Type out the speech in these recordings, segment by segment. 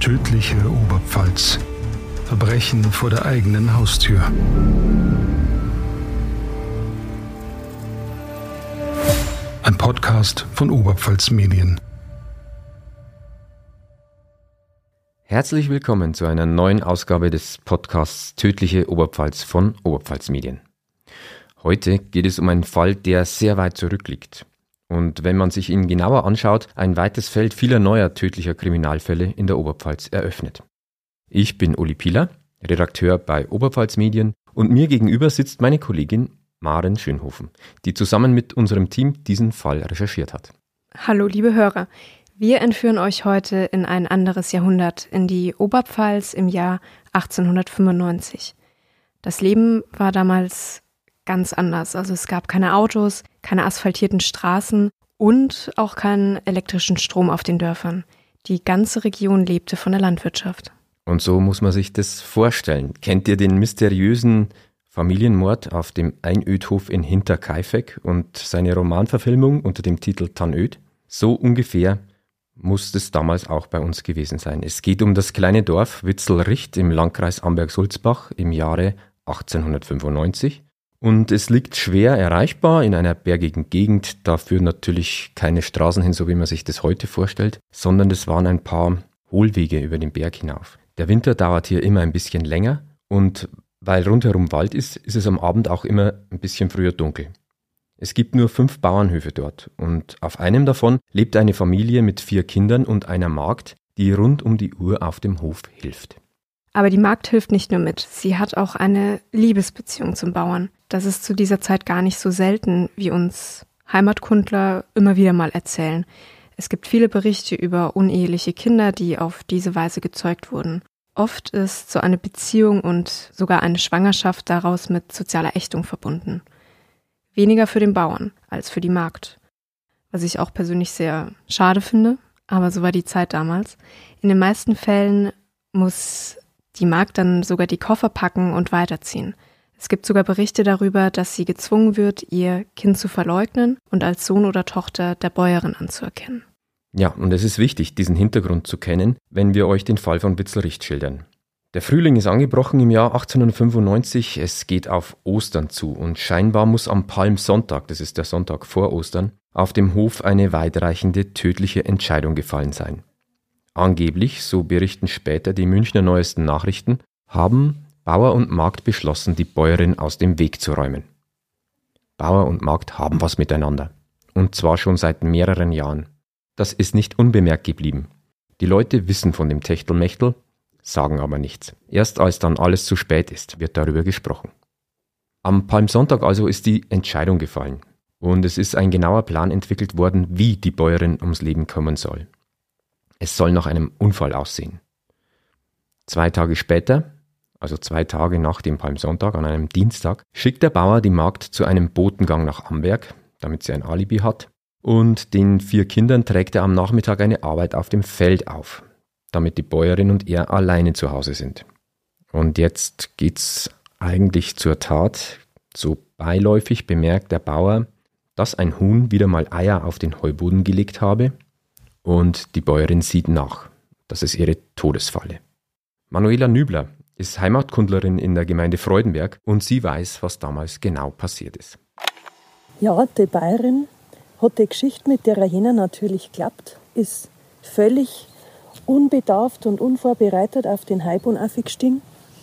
Tödliche Oberpfalz. Verbrechen vor der eigenen Haustür. Ein Podcast von Oberpfalz Medien. Herzlich willkommen zu einer neuen Ausgabe des Podcasts Tödliche Oberpfalz von Oberpfalz Medien. Heute geht es um einen Fall, der sehr weit zurückliegt. Und wenn man sich ihn genauer anschaut, ein weites Feld vieler neuer tödlicher Kriminalfälle in der Oberpfalz eröffnet. Ich bin Uli Pieler, Redakteur bei Oberpfalz Medien, und mir gegenüber sitzt meine Kollegin Maren Schönhofen, die zusammen mit unserem Team diesen Fall recherchiert hat. Hallo liebe Hörer, wir entführen euch heute in ein anderes Jahrhundert, in die Oberpfalz im Jahr 1895. Das Leben war damals ganz anders. Also es gab keine Autos, keine asphaltierten Straßen und auch keinen elektrischen Strom auf den Dörfern. Die ganze Region lebte von der Landwirtschaft. Und so muss man sich das vorstellen. Kennt ihr den mysteriösen Familienmord auf dem Einödhof in Hinterkaifeck und seine Romanverfilmung unter dem Titel Tannöd? So ungefähr muss es damals auch bei uns gewesen sein. Es geht um das kleine Dorf Witzelricht im Landkreis Amberg-Sulzbach im Jahre 1895. Und es liegt schwer erreichbar in einer bergigen Gegend. Da führen natürlich keine Straßen hin, so wie man sich das heute vorstellt, sondern es waren ein paar Hohlwege über den Berg hinauf. Der Winter dauert hier immer ein bisschen länger und weil rundherum Wald ist, ist es am Abend auch immer ein bisschen früher dunkel. Es gibt nur 5 Bauernhöfe dort und auf einem davon lebt eine Familie mit 4 Kindern und einer Magd, die rund um die Uhr auf dem Hof hilft. Aber die Magd hilft nicht nur mit, sie hat auch eine Liebesbeziehung zum Bauern. Das ist zu dieser Zeit gar nicht so selten, wie uns Heimatkundler immer wieder mal erzählen. Es gibt viele Berichte über uneheliche Kinder, die auf diese Weise gezeugt wurden. Oft ist so eine Beziehung und sogar eine Schwangerschaft daraus mit sozialer Ächtung verbunden. Weniger für den Bauern als für die Magd. Was ich auch persönlich sehr schade finde, aber so war die Zeit damals. In den meisten Fällen muss die Magd dann sogar die Koffer packen und weiterziehen. Es gibt sogar Berichte darüber, dass sie gezwungen wird, ihr Kind zu verleugnen und als Sohn oder Tochter der Bäuerin anzuerkennen. Ja, und es ist wichtig, diesen Hintergrund zu kennen, wenn wir euch den Fall von Witzelricht schildern. Der Frühling ist angebrochen im Jahr 1895, es geht auf Ostern zu und scheinbar muss am Palmsonntag, das ist der Sonntag vor Ostern, auf dem Hof eine weitreichende tödliche Entscheidung gefallen sein. Angeblich, so berichten später die Münchner Neuesten Nachrichten, haben Bauer und Magd beschlossen, die Bäuerin aus dem Weg zu räumen. Bauer und Magd haben was miteinander. Und zwar schon seit mehreren Jahren. Das ist nicht unbemerkt geblieben. Die Leute wissen von dem Techtelmechtel, sagen aber nichts. Erst als dann alles zu spät ist, wird darüber gesprochen. Am Palmsonntag also ist die Entscheidung gefallen. Und es ist ein genauer Plan entwickelt worden, wie die Bäuerin ums Leben kommen soll. Es soll nach einem Unfall aussehen. 2 Tage später, also 2 Tage nach dem Palmsonntag, an einem Dienstag, schickt der Bauer die Magd zu einem Botengang nach Amberg, damit sie ein Alibi hat. Und den 4 Kindern trägt er am Nachmittag eine Arbeit auf dem Feld auf, damit die Bäuerin und er alleine zu Hause sind. Und jetzt geht's eigentlich zur Tat. So beiläufig bemerkt der Bauer, dass ein Huhn wieder mal Eier auf den Heuboden gelegt habe. Und die Bäuerin sieht nach. Das ist ihre Todesfalle. Manuela Nübler ist Heimatkundlerin in der Gemeinde Freudenberg und sie weiß, was damals genau passiert ist. Ja, die Bäuerin hat die Geschichte mit der Hyäne natürlich geklappt, ist völlig unbedarft und unvorbereitet auf den Heuboden aufgestiegen.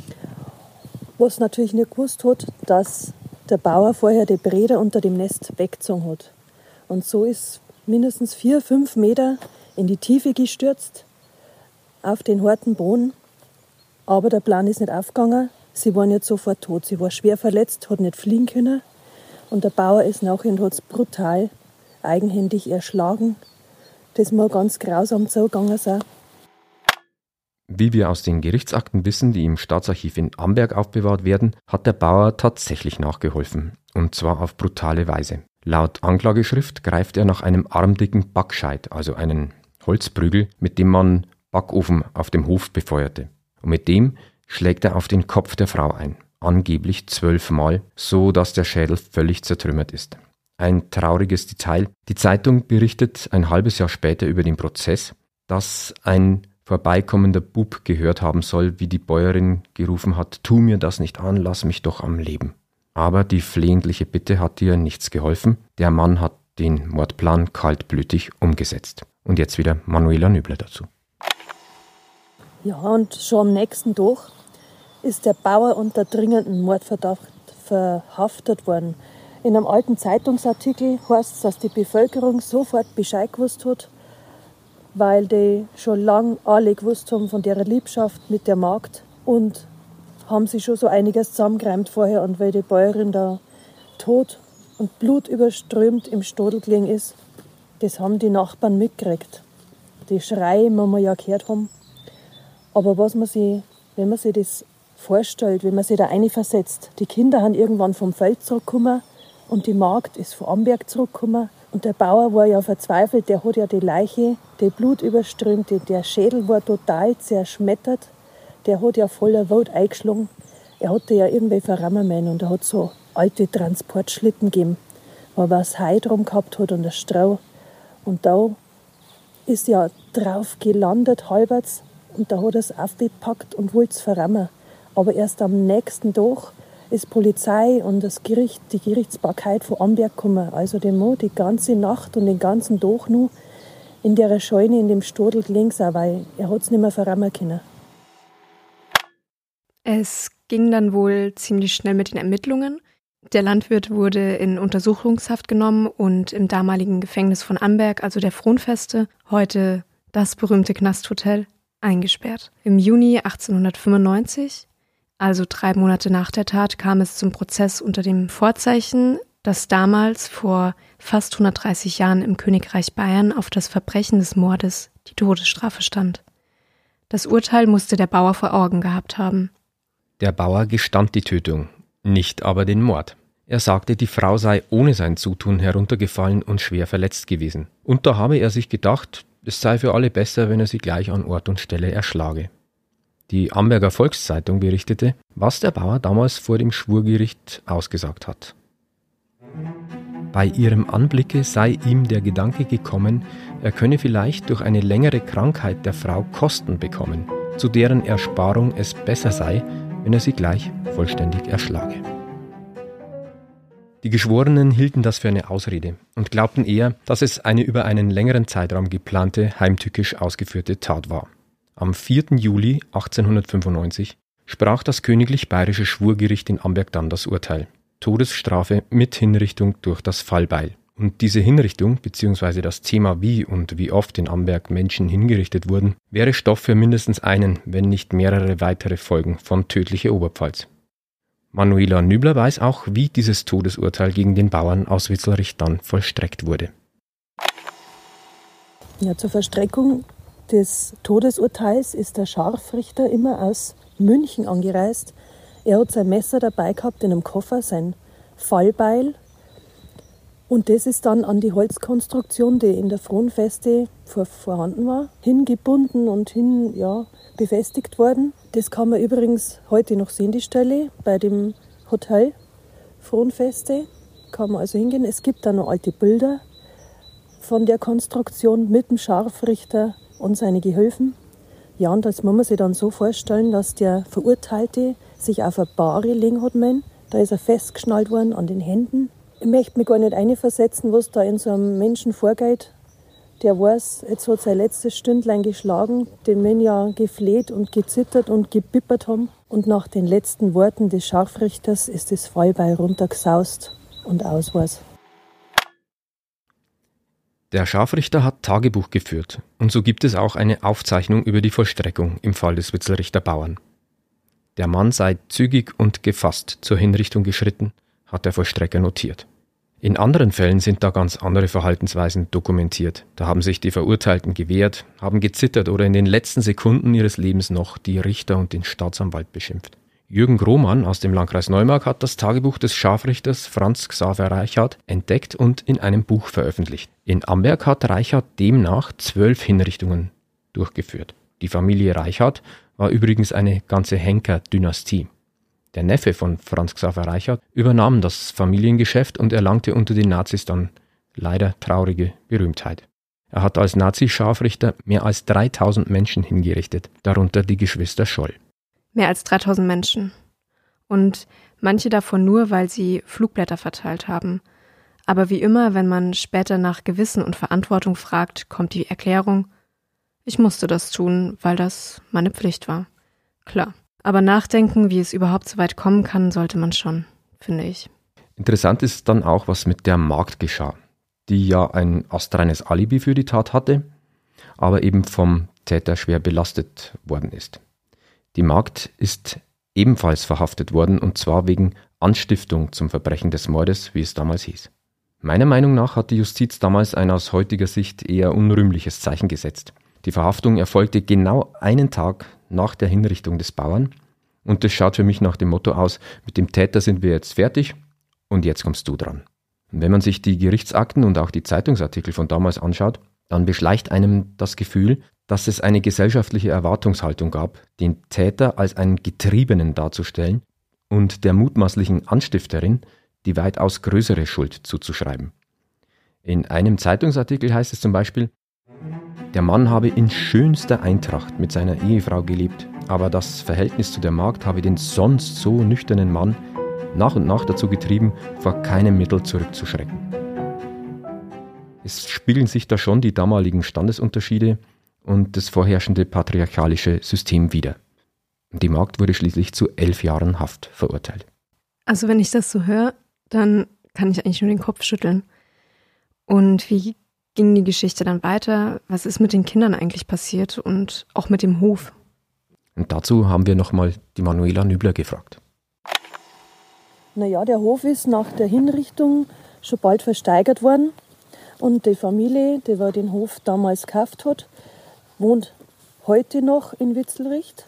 Was natürlich nicht gewusst hat, dass der Bauer vorher die Breder unter dem Nest weggezogen hat. Und so ist mindestens 4-5 Meter in die Tiefe gestürzt, auf den harten Boden. Aber der Plan ist nicht aufgegangen. Sie war nicht sofort tot. Sie war schwer verletzt, hat nicht fliehen können. Und der Bauer ist nachher und hat es brutal, eigenhändig erschlagen. Das muss ganz grausam zugegangen sein. Wie wir aus den Gerichtsakten wissen, die im Staatsarchiv in Amberg aufbewahrt werden, hat der Bauer tatsächlich nachgeholfen. Und zwar auf brutale Weise. Laut Anklageschrift greift er nach einem armdicken Backscheit, also einen Holzprügel, mit dem man Backofen auf dem Hof befeuerte. Und mit dem schlägt er auf den Kopf der Frau ein, angeblich 12 Mal, so dass der Schädel völlig zertrümmert ist. Ein trauriges Detail. Die Zeitung berichtet ein halbes Jahr später über den Prozess, dass ein vorbeikommender Bub gehört haben soll, wie die Bäuerin gerufen hat: Tu mir das nicht an, lass mich doch am Leben. Aber die flehentliche Bitte hat ihr nichts geholfen. Der Mann hat den Mordplan kaltblütig umgesetzt. Und jetzt wieder Manuela Nübler dazu. Ja, und schon am nächsten Tag ist der Bauer unter dringenden Mordverdacht verhaftet worden. In einem alten Zeitungsartikel heißt es, dass die Bevölkerung sofort Bescheid gewusst hat, weil die schon lange alle gewusst haben von der Liebschaft mit der Magd und haben sich schon so einiges zusammengereimt vorher. Und weil die Bäuerin da tot und blutüberströmt im Stadel gelegen ist, das haben die Nachbarn mitgekriegt. Die Schreie, die wir ja gehört haben. Aber wenn man sich das vorstellt, wenn man sich da reinversetzt, die Kinder haben irgendwann vom Feld zurückgekommen und die Magd ist von Amberg zurückgekommen. Und der Bauer war ja verzweifelt, der hat ja die Leiche, die Blut überströmt, der Schädel war total zerschmettert. Der hat ja voller Wut eingeschlagen. Er hatte ja irgendwie verrammen und er hat so alte Transportschlitten gegeben, wo er das Heu drum gehabt hat und das Stroh. Und da ist ja drauf gelandet, halbwegs, und da hat er es aufgepackt und wollte es verrammen. Aber erst am nächsten Tag ist Polizei und das Gericht, die Gerichtsbarkeit von Amberg gekommen. Also der Mann die ganze Nacht und den ganzen Tag nur in der Scheune in dem Stadel gelegen sein, weil er hat es nicht mehr verrammen können. Es ging dann wohl ziemlich schnell mit den Ermittlungen. Der Landwirt wurde in Untersuchungshaft genommen und im damaligen Gefängnis von Amberg, also der Fronfeste, heute das berühmte Knasthotel, eingesperrt. Im Juni 1895, also 3 Monate nach der Tat, kam es zum Prozess unter dem Vorzeichen, das damals vor fast 130 Jahren im Königreich Bayern auf das Verbrechen des Mordes, die Todesstrafe, stand. Das Urteil musste der Bauer vor Augen gehabt haben. Der Bauer gestand die Tötung, nicht aber den Mord. Er sagte, die Frau sei ohne sein Zutun heruntergefallen und schwer verletzt gewesen. Und da habe er sich gedacht, es sei für alle besser, wenn er sie gleich an Ort und Stelle erschlage. Die Amberger Volkszeitung berichtete, was der Bauer damals vor dem Schwurgericht ausgesagt hat. Bei ihrem Anblicke sei ihm der Gedanke gekommen, er könne vielleicht durch eine längere Krankheit der Frau Kosten bekommen, zu deren Ersparung es besser sei, wenn er sie gleich vollständig erschlage. Die Geschworenen hielten das für eine Ausrede und glaubten eher, dass es eine über einen längeren Zeitraum geplante, heimtückisch ausgeführte Tat war. Am 4. Juli 1895 sprach das Königlich Bayerische Schwurgericht in Amberg dann das Urteil: Todesstrafe mit Hinrichtung durch das Fallbeil. Und diese Hinrichtung bzw. das Thema wie und wie oft in Amberg Menschen hingerichtet wurden, wäre Stoff für mindestens einen, wenn nicht mehrere weitere Folgen von Tödliche Oberpfalz. Manuela Nübler weiß auch, wie dieses Todesurteil gegen den Bauern aus Witzelrich dann vollstreckt wurde. Ja, zur Verstreckung des Todesurteils ist der Scharfrichter immer aus München angereist. Er hat sein Messer dabei gehabt in einem Koffer, sein Fallbeil. Und das ist dann an die Holzkonstruktion, die in der Fronfeste vorhanden war, hingebunden und befestigt worden. Das kann man übrigens heute noch sehen, die Stelle, bei dem Hotel Fronfeste. Kann man also hingehen. Es gibt da noch alte Bilder von der Konstruktion mit dem Scharfrichter und seine Gehilfen. Ja, und das muss man sich dann so vorstellen, dass der Verurteilte sich auf eine Bahre legen hat. Da ist er festgeschnallt worden an den Händen. Ich möchte mich gar nicht einversetzen, was da in so einem Menschen vorgeht. Der weiß, jetzt hat sein letztes Stündlein geschlagen, den Mann ja gefleht und gezittert und gebippert haben. Und nach den letzten Worten des Scharfrichters ist das Fallbeil runtergesaust und aus war's. Der Scharfrichter hat Tagebuch geführt und so gibt es auch eine Aufzeichnung über die Vollstreckung im Fall des Witzelrichter Bauern. Der Mann sei zügig und gefasst zur Hinrichtung geschritten, hat der Vollstrecker notiert. In anderen Fällen sind da ganz andere Verhaltensweisen dokumentiert. Da haben sich die Verurteilten gewehrt, haben gezittert oder in den letzten Sekunden ihres Lebens noch die Richter und den Staatsanwalt beschimpft. Jürgen Grohmann aus dem Landkreis Neumark hat das Tagebuch des Scharfrichters Franz Xaver Reichard entdeckt und in einem Buch veröffentlicht. In Amberg hat Reichard demnach 12 Hinrichtungen durchgeführt. Die Familie Reichard war übrigens eine ganze Henker-Dynastie. Der Neffe von Franz Xaver Reichard übernahm das Familiengeschäft und erlangte unter den Nazis dann leider traurige Berühmtheit. Er hat als Nazi-Scharfrichter mehr als 3000 Menschen hingerichtet, darunter die Geschwister Scholl. Mehr als 3000 Menschen. Und manche davon nur, weil sie Flugblätter verteilt haben. Aber wie immer, wenn man später nach Gewissen und Verantwortung fragt, kommt die Erklärung: Ich musste das tun, weil das meine Pflicht war. Klar. Aber nachdenken, wie es überhaupt so weit kommen kann, sollte man schon, finde ich. Interessant ist dann auch, was mit der Magd geschah, die ja ein astreines Alibi für die Tat hatte, aber eben vom Täter schwer belastet worden ist. Die Magd ist ebenfalls verhaftet worden, und zwar wegen Anstiftung zum Verbrechen des Mordes, wie es damals hieß. Meiner Meinung nach hat die Justiz damals ein aus heutiger Sicht eher unrühmliches Zeichen gesetzt. Die Verhaftung erfolgte genau einen Tag nach der Hinrichtung des Bauern, und das schaut für mich nach dem Motto aus: Mit dem Täter sind wir jetzt fertig und jetzt kommst du dran. Und wenn man sich die Gerichtsakten und auch die Zeitungsartikel von damals anschaut, dann beschleicht einem das Gefühl, dass es eine gesellschaftliche Erwartungshaltung gab, den Täter als einen Getriebenen darzustellen und der mutmaßlichen Anstifterin die weitaus größere Schuld zuzuschreiben. In einem Zeitungsartikel heißt es zum Beispiel: Der Mann habe in schönster Eintracht mit seiner Ehefrau gelebt, aber das Verhältnis zu der Magd habe den sonst so nüchternen Mann nach und nach dazu getrieben, vor keinem Mittel zurückzuschrecken. Es spiegeln sich da schon die damaligen Standesunterschiede und das vorherrschende patriarchalische System wider. Die Magd wurde schließlich zu 11 Jahren Haft verurteilt. Also wenn ich das so höre, dann kann ich eigentlich nur den Kopf schütteln. Und wie ging die Geschichte dann weiter? Was ist mit den Kindern eigentlich passiert und auch mit dem Hof? Und dazu haben wir nochmal die Manuela Nübler gefragt. Naja, der Hof ist nach der Hinrichtung schon bald versteigert worden. Und die Familie, die den Hof damals gekauft hat, wohnt heute noch in Witzelricht.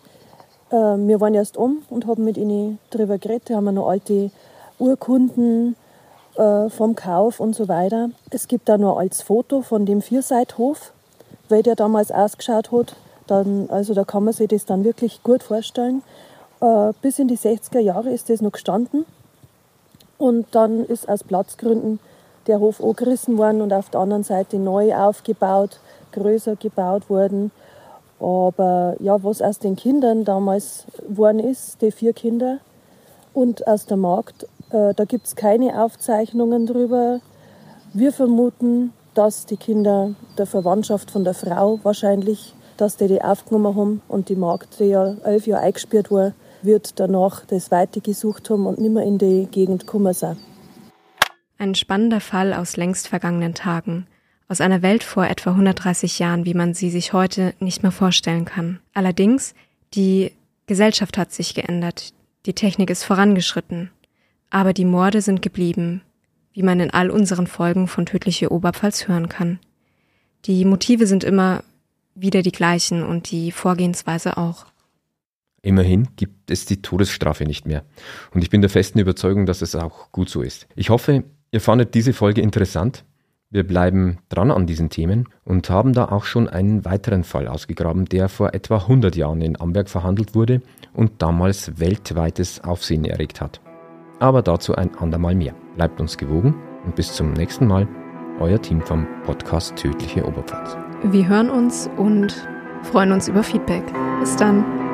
Wir waren erst und haben mit ihnen darüber geredet. Da haben wir noch alte Urkunden vom Kauf und so weiter. Es gibt da noch ein altes Foto von dem Vierseithof, weil der damals ausgeschaut hat. Also da kann man sich das dann wirklich gut vorstellen. Bis in die 60er Jahre ist das noch gestanden. Und dann ist aus Platzgründen der Hof angerissen worden und auf der anderen Seite neu aufgebaut, größer gebaut worden. Aber ja, was aus den Kindern damals geworden ist, die 4 Kinder und aus der Magd, da gibt es keine Aufzeichnungen drüber. Wir vermuten, dass die Kinder der Verwandtschaft von der Frau wahrscheinlich, dass die aufgenommen haben, und die Magd, die ja 11 Jahre eingesperrt war, wird danach das Weite gesucht haben und nicht mehr in die Gegend gekommen sein. Ein spannender Fall aus längst vergangenen Tagen. Aus einer Welt vor etwa 130 Jahren, wie man sie sich heute nicht mehr vorstellen kann. Allerdings, die Gesellschaft hat sich geändert, die Technik ist vorangeschritten, aber die Morde sind geblieben, wie man in all unseren Folgen von Tödliche Oberpfalz hören kann. Die Motive sind immer wieder die gleichen und die Vorgehensweise auch. Immerhin gibt es die Todesstrafe nicht mehr. Und ich bin der festen Überzeugung, dass es auch gut so ist. Ich hoffe, ihr fandet diese Folge interessant. Wir bleiben dran an diesen Themen und haben da auch schon einen weiteren Fall ausgegraben, der vor etwa 100 Jahren in Amberg verhandelt wurde und damals weltweites Aufsehen erregt hat. Aber dazu ein andermal mehr. Bleibt uns gewogen und bis zum nächsten Mal. Euer Team vom Podcast Tödliche Oberpfalz. Wir hören uns und freuen uns über Feedback. Bis dann.